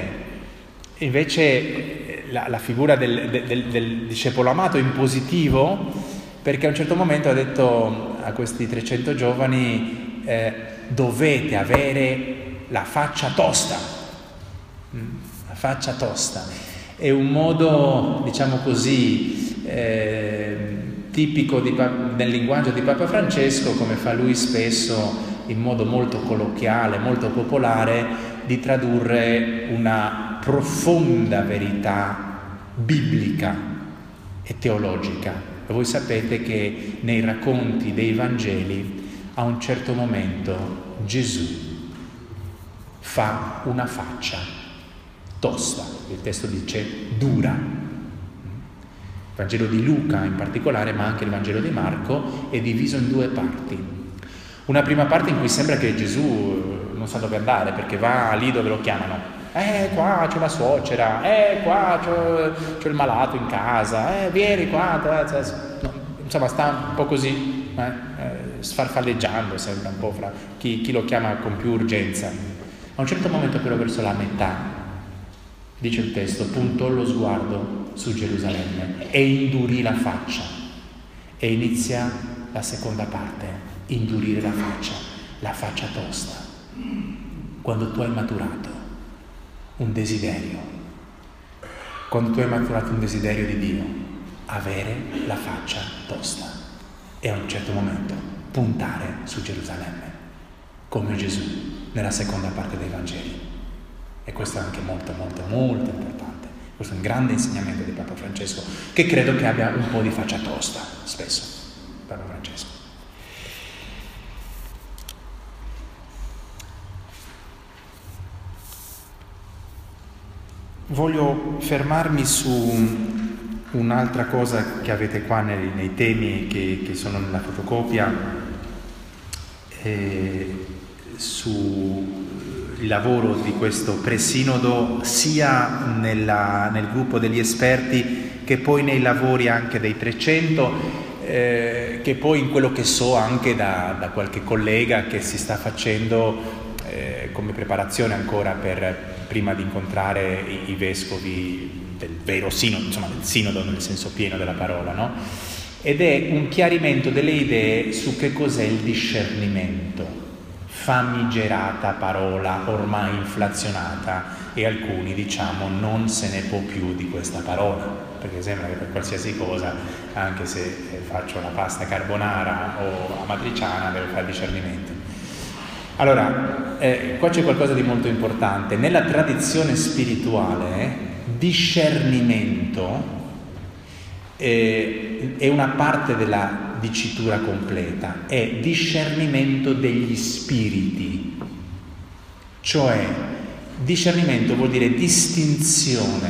invece la, la figura del, del, del discepolo amato in positivo, perché a un certo momento ha detto a questi trecento giovani: eh, dovete avere la faccia tosta, la faccia tosta. è un modo, diciamo così, eh, tipico di, del linguaggio di Papa Francesco, come fa lui spesso in modo molto colloquiale, molto popolare, di tradurre una profonda verità biblica e teologica. E voi sapete che nei racconti dei Vangeli a un certo momento Gesù fa una faccia tosta, il testo dice dura. Il Vangelo di Luca in particolare, ma anche il Vangelo di Marco, è diviso in due parti. Una prima parte in cui sembra che Gesù non sa dove andare, perché va lì dove lo chiamano. Eh, qua c'è la suocera, eh, qua c'è, c'è il malato in casa, eh, vieni qua. No, insomma, sta un po' così, eh, eh, sfarfalleggiando, sembra un po' fra chi, chi lo chiama con più urgenza. A un certo momento, però, verso la metà, dice il testo, puntò lo sguardo su Gerusalemme e indurì la faccia. E inizia la seconda parte. Indurire la faccia, la faccia tosta. Quando tu hai maturato un desiderio, quando tu hai maturato un desiderio di Dio, avere la faccia tosta e a un certo momento puntare su Gerusalemme, come Gesù nella seconda parte dei Vangeli. E questo è anche molto, molto, molto importante. Questo è un grande insegnamento di Papa Francesco, che credo che abbia un po' di faccia tosta, spesso, Papa Francesco. Voglio fermarmi su un'altra cosa che avete qua nei, nei temi che, che sono nella fotocopia, eh, sul lavoro di questo presinodo sia nella, nel gruppo degli esperti che poi nei lavori anche dei trecento, eh, che poi in quello che so anche da, da qualche collega che si sta facendo eh, come preparazione ancora per prima di incontrare i, i vescovi del vero sinodo, insomma del sinodo nel senso pieno della parola, no? Ed è un chiarimento delle idee su che cos'è il discernimento, famigerata parola ormai inflazionata, e alcuni diciamo non se ne può più di questa parola, perché sembra che per qualsiasi cosa, anche se faccio la pasta carbonara o amatriciana, devo fare discernimento. Allora, eh, qua c'è qualcosa di molto importante. Nella tradizione spirituale, discernimento eh, è una parte della dicitura completa, è discernimento degli spiriti. Cioè, discernimento vuol dire distinzione,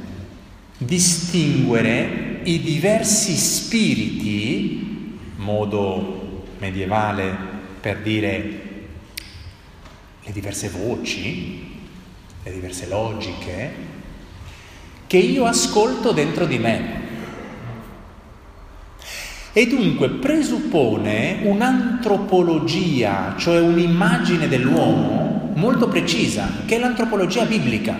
distinguere i diversi spiriti, modo medievale per dire le diverse voci, le diverse logiche, che io ascolto dentro di me. E dunque presuppone un'antropologia, cioè un'immagine dell'uomo molto precisa, che è l'antropologia biblica.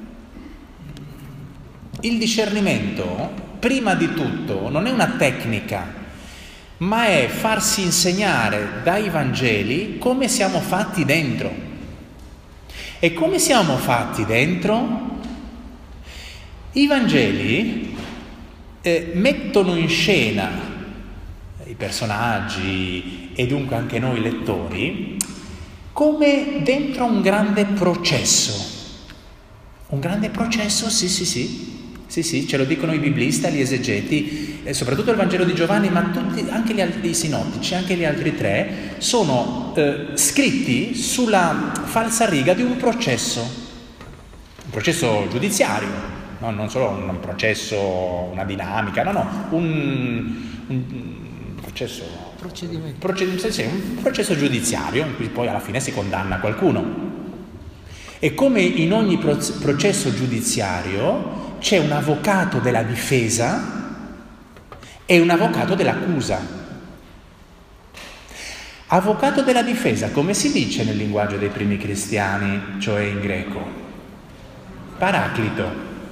Il discernimento, prima di tutto, non è una tecnica, ma è farsi insegnare dai Vangeli come siamo fatti dentro. E come siamo fatti dentro? I Vangeli eh, mettono in scena i personaggi e dunque anche noi lettori come dentro un grande processo. Un grande processo, sì, sì, sì. Sì, sì, ce lo dicono i biblisti, gli esegeti, eh, soprattutto il Vangelo di Giovanni, ma tutti, anche gli altri sinottici, anche gli altri tre, sono eh, scritti sulla falsariga di un processo, un processo giudiziario, no? Non solo un processo, una dinamica, no, no, un, un, un processo, procedimento. Procedimento, sì, un processo giudiziario in cui poi alla fine si condanna qualcuno. E come in ogni processo giudiziario c'è un avvocato della difesa e un avvocato dell'accusa. Avvocato della difesa, come si dice nel linguaggio dei primi cristiani, cioè in greco? Paraclito.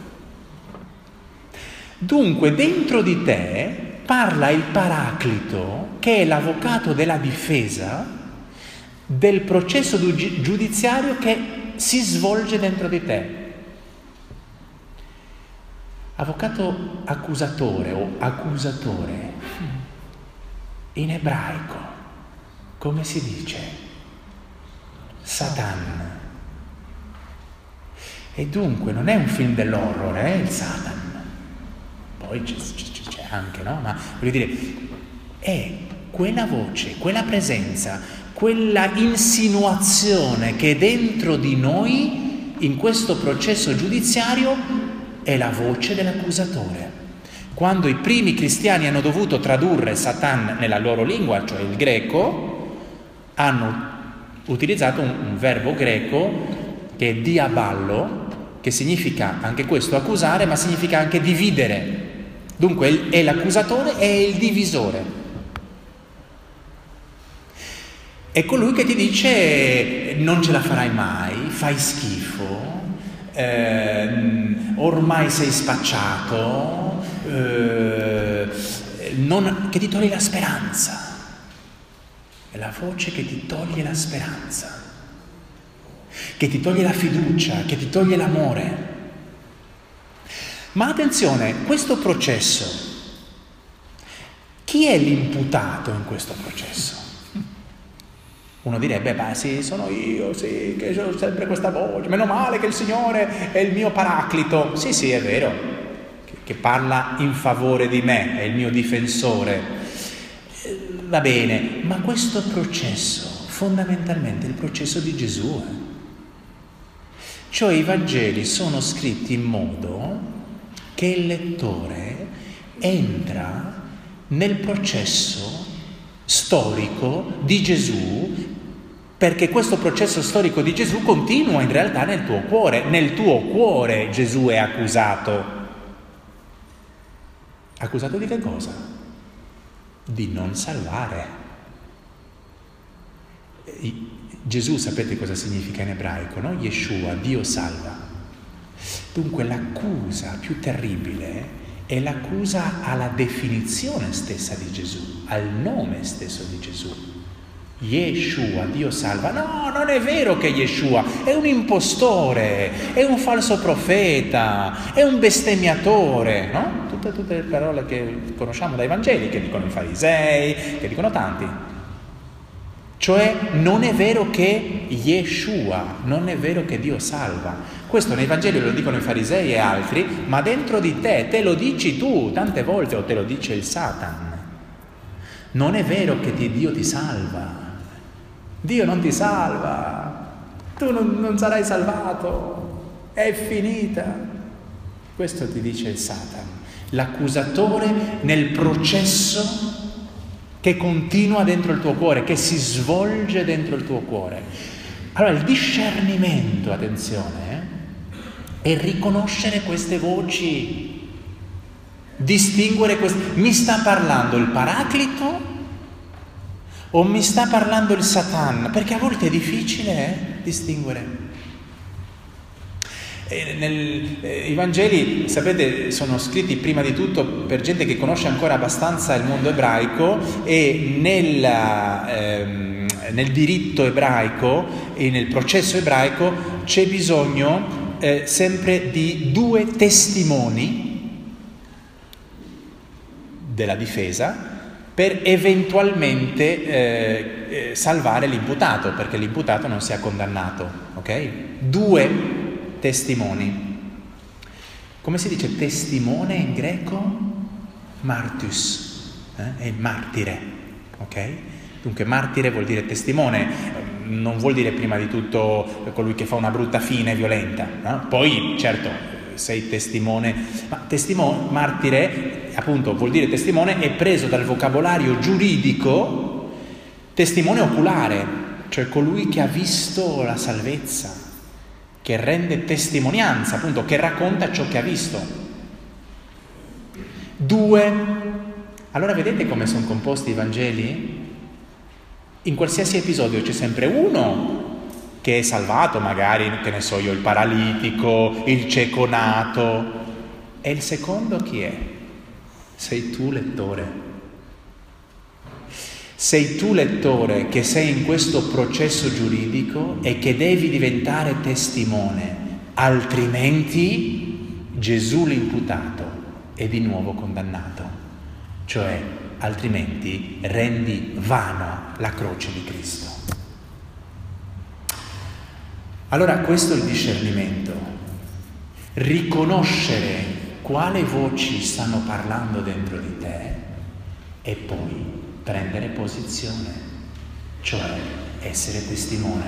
Dunque, dentro di te parla il Paraclito, che è l'avvocato della difesa del processo giudiziario che si svolge dentro di te. Avvocato accusatore o accusatore, in ebraico, come si dice? Satan. E dunque non è un film dell'horror, è il Satan. Poi c'è, c'è anche, no? Ma voglio dire, è quella voce, quella presenza, quella insinuazione che dentro di noi, in questo processo giudiziario, è la voce dell'accusatore. Quando i primi cristiani hanno dovuto tradurre Satan nella loro lingua, cioè il greco, hanno utilizzato un, un verbo greco che è diaballo, che significa anche questo accusare, ma significa anche dividere. Dunque è l'accusatore e il divisore. È colui che ti dice non ce la farai mai, fai schifo, eh, ormai sei spacciato, eh, non, che ti toglie la speranza. È la voce che ti toglie la speranza, che ti toglie la fiducia, che ti toglie l'amore. Ma attenzione, questo processo, chi è l'imputato in questo processo? Uno direbbe, beh sì, sono io, sì, che ho sempre questa voce, meno male che il Signore è il mio paraclito. Sì, sì, è vero, che, che parla in favore di me, è il mio difensore. Eh, va bene, ma questo processo, fondamentalmente, è il processo di Gesù. Eh? Cioè i Vangeli sono scritti in modo che il lettore entra nel processo storico di Gesù, perché questo processo storico di Gesù continua in realtà nel tuo cuore. Nel tuo cuore Gesù è accusato. Accusato di che cosa? Di non salvare. Gesù, sapete cosa significa in ebraico, no? Yeshua, Dio salva. Dunque l'accusa più terribile è l'accusa alla definizione stessa di Gesù, al nome stesso di Gesù. Yeshua, Dio salva. No, non è vero che Yeshua è un impostore, è un falso profeta, è un bestemmiatore, no? Tutte, tutte le parole che conosciamo dai Vangeli, che dicono i farisei, che dicono tanti. Cioè non è vero che Yeshua, non è vero che Dio salva. Questo nei Vangeli lo dicono i farisei e altri, ma dentro di te, te lo dici tu tante volte o te lo dice il Satan. Non è vero che Dio ti salva. Dio non ti salva. Tu non, non sarai salvato. È finita. Questo ti dice il Satan. L'accusatore nel processo che continua dentro il tuo cuore, che si svolge dentro il tuo cuore. Allora il discernimento, attenzione, eh, è riconoscere queste voci, distinguere queste. Mi sta parlando il Paraclito o mi sta parlando il Satan? Perché a volte è difficile eh, distinguere. E nel, eh, I Vangeli, sapete, sono scritti prima di tutto per gente che conosce ancora abbastanza il mondo ebraico, e nel, ehm, nel diritto ebraico e nel processo ebraico c'è bisogno eh, sempre di due testimoni della difesa per eventualmente eh, eh, salvare l'imputato, perché l'imputato non sia condannato, ok? Due testimoni. Come si dice testimone in greco? Martus, eh? È il martire, ok? Dunque martire vuol dire testimone, non vuol dire prima di tutto colui che fa una brutta fine violenta, no? Poi certo sei testimone, ma testimone, martire appunto vuol dire testimone, è preso dal vocabolario giuridico testimone oculare, cioè colui che ha visto la salvezza, che rende testimonianza, appunto, che racconta ciò che ha visto. Due. Allora vedete come sono composti i Vangeli? In qualsiasi episodio c'è sempre uno che è salvato, magari, che ne so io, il paralitico, il cieco nato. E il secondo chi è? Sei tu, lettore. Sei tu, lettore, che sei in questo processo giuridico e che devi diventare testimone, altrimenti Gesù l'imputato e di nuovo condannato. Cioè, altrimenti rendi vana la croce di Cristo. Allora questo è il discernimento. Riconoscere quale voci stanno parlando dentro di te e poi prendere posizione, cioè essere testimone,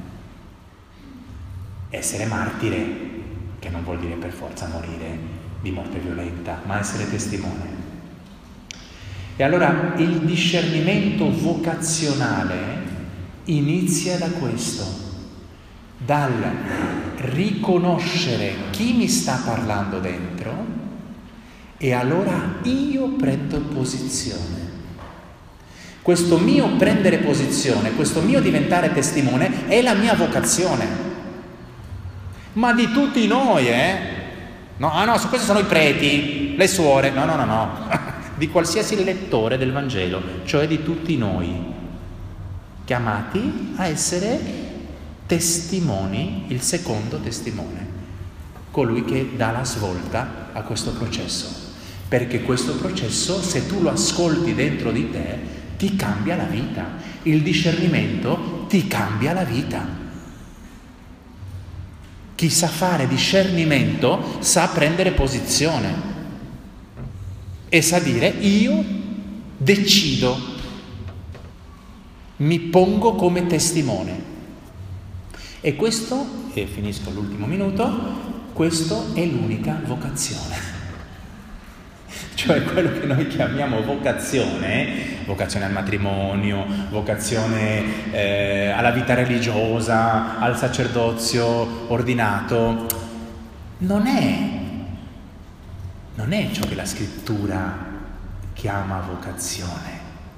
essere martire, che non vuol dire per forza morire di morte violenta, ma essere testimone. E allora il discernimento vocazionale inizia da questo, dal riconoscere chi mi sta parlando dentro e allora io prendo posizione. Questo mio prendere posizione, questo mio diventare testimone è la mia vocazione. Ma di tutti noi, eh? No, ah no, questi sono i preti, le suore, no, no, no, no. Di qualsiasi lettore del Vangelo, cioè di tutti noi, chiamati a essere testimoni, il secondo testimone, colui che dà la svolta a questo processo, perché questo processo, se tu lo ascolti dentro di te, ti cambia la vita, il discernimento ti cambia la vita. Chi sa fare discernimento sa prendere posizione e sa dire io decido, mi pongo come testimone. E questo, e finisco l'ultimo minuto, questo è l'unica vocazione. Cioè quello che noi chiamiamo vocazione, vocazione al matrimonio, vocazione eh, alla vita religiosa, al sacerdozio ordinato, non è Non è ciò che la scrittura chiama vocazione,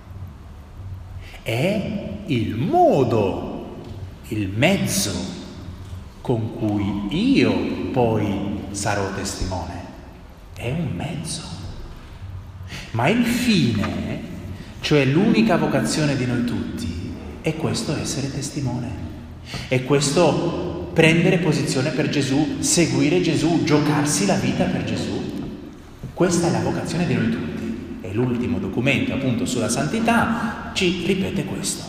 è il modo, il mezzo con cui io poi sarò testimone. È un mezzo. Ma il fine, cioè l'unica vocazione di noi tutti, è questo essere testimone. È questo prendere posizione per Gesù, seguire Gesù, giocarsi la vita per Gesù. Questa è la vocazione di noi tutti e l'ultimo documento appunto sulla santità ci ripete questo.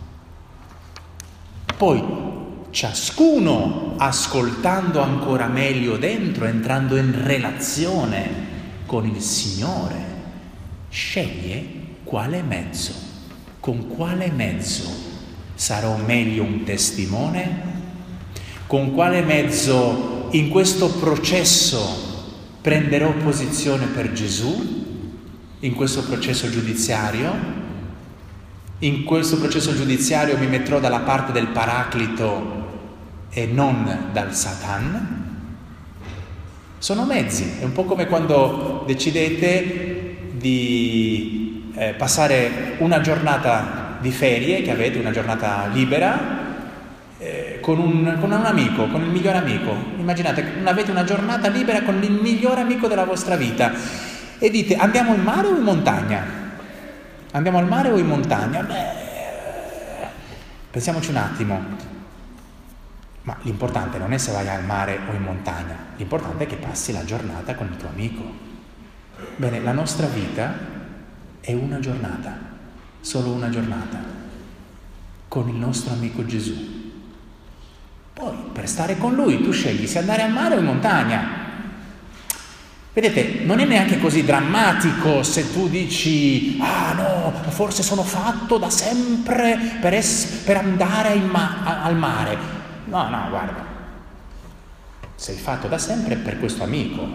Poi ciascuno, ascoltando ancora meglio dentro, entrando in relazione con il Signore, sceglie quale mezzo, con quale mezzo sarò meglio un testimone, con quale mezzo in questo processo prenderò posizione per Gesù, in questo processo giudiziario, in questo processo giudiziario mi metterò dalla parte del Paraclito e non dal Satan. Sono mezzi, è un po' come quando decidete di eh, passare una giornata di ferie, che avete una giornata libera, eh, con, un, con un amico, con il miglior amico. Immaginate, avete una giornata libera con il miglior amico della vostra vita e dite andiamo in mare o in montagna? Andiamo al mare o in montagna? Beh, pensiamoci un attimo. Ma l'importante non è se vai al mare o in montagna, l'importante è che passi la giornata con il tuo amico. Bene, la nostra vita è una giornata, solo una giornata, con il nostro amico Gesù. Poi, per stare con lui, tu scegli se andare al mare o in montagna. Vedete, non è neanche così drammatico se tu dici ah no, forse sono fatto da sempre per, es- per andare ma- a- al mare. No, no, guarda, sei fatto da sempre per questo amico.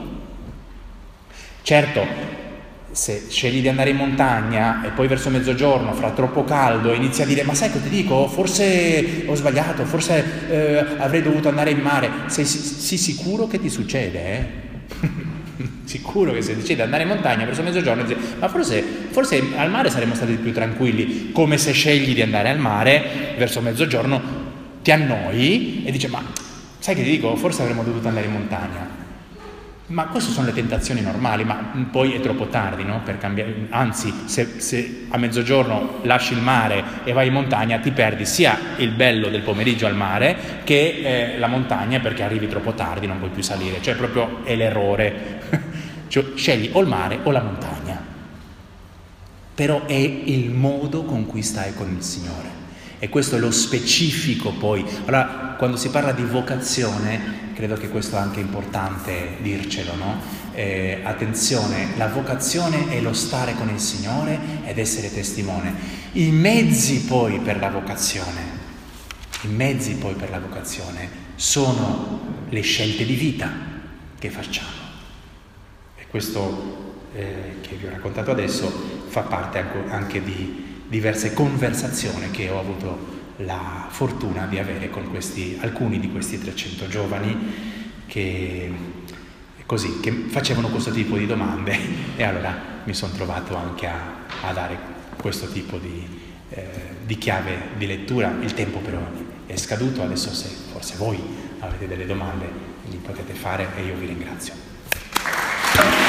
Certo, se scegli di andare in montagna e poi verso mezzogiorno, fra troppo caldo, inizi a dire ma sai cosa ti dico? Forse ho sbagliato, forse eh, avrei dovuto andare in mare. Sei, sei sicuro che ti succede, eh? Sicuro che se decidi di andare in montagna verso mezzogiorno dici, ma forse, forse al mare saremmo stati più tranquilli, come se scegli di andare al mare verso mezzogiorno ti annoi e dici ma sai che ti dico, forse avremmo dovuto andare in montagna. Ma queste sono le tentazioni normali, ma poi è troppo tardi, no? Per cambiare. Anzi, se, se a mezzogiorno lasci il mare e vai in montagna ti perdi sia il bello del pomeriggio al mare che eh, la montagna, perché arrivi troppo tardi, non puoi più salire. Cioè proprio è l'errore. Cioè, scegli o il mare o la montagna, però è il modo con cui stai con il Signore. E questo è lo specifico poi. Allora, quando si parla di vocazione, credo che questo è anche importante dircelo, no? Eh, attenzione, la vocazione è lo stare con il Signore ed essere testimone. I mezzi poi per la vocazione, i mezzi poi per la vocazione sono le scelte di vita che facciamo. E questo eh, che vi ho raccontato adesso fa parte anche, anche di diverse conversazioni che ho avuto la fortuna di avere con questi, alcuni di questi trecento giovani che, così, che facevano questo tipo di domande, e allora mi sono trovato anche a, a dare questo tipo di, eh, di chiave di lettura. Il tempo però è scaduto, adesso se forse voi avete delle domande li potete fare e io vi ringrazio.